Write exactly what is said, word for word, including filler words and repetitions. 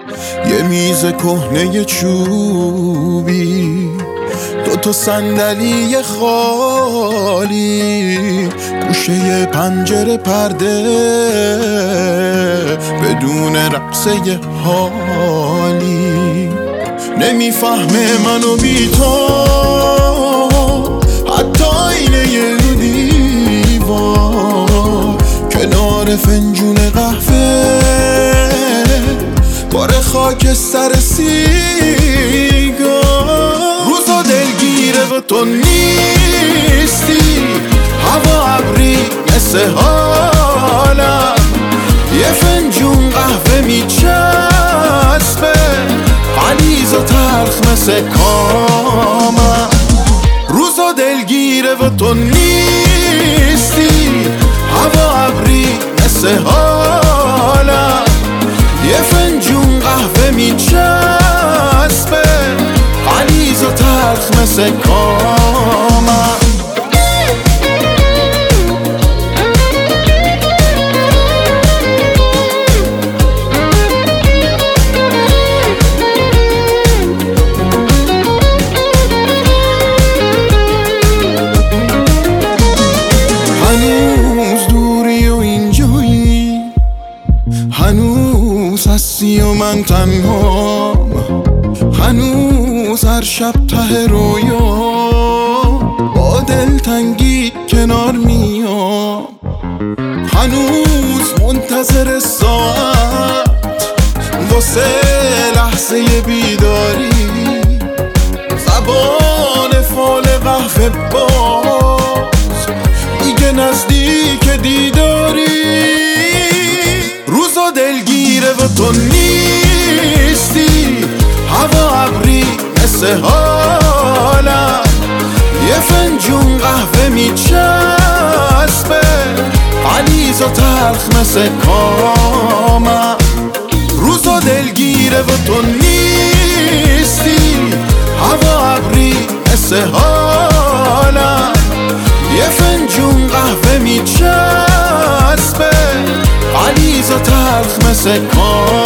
یه میز کهنه چوبی، دوتا صندلی خالی، گوشه پنجره پرده بدون رقصه حالی. نمیفهمه منو بی تو، حتی اینه رو دیوار کنار فنجون قهوه، باره خاک سر سیگار. روزا دلگیره و تو نیستی، هوا ابری مثل حالم، یه فنجون قهوه میچسبه غلیظ و تلخ مثل کامم. روزا دلگیره و تو نیستی، هوا ابری مثل حالم، یه فنجون قهوه میچسبه غلیظ و تلخ مثل کامم. هنوز دوری و اینجایی، هنوز هستی و من تنهام، هنوز هر شب ته رویا با دلتنگی کنار میام، هنوز منتظر ساعت واسه لحظه بیداری، زبان فال قهوه باز میگه نزدیک دیداری. روزا دلگیره و تو نیستی، هوا ابری مثل حالم، یه فنجون قهوه میچسبه غلیظ و تلخ مثل کامم. روزا دلگیره و تو نیستی، هوا ابری مثل حالم، یه فنجون قهوه میچسبه غلیظ و تلخ مثل کامم.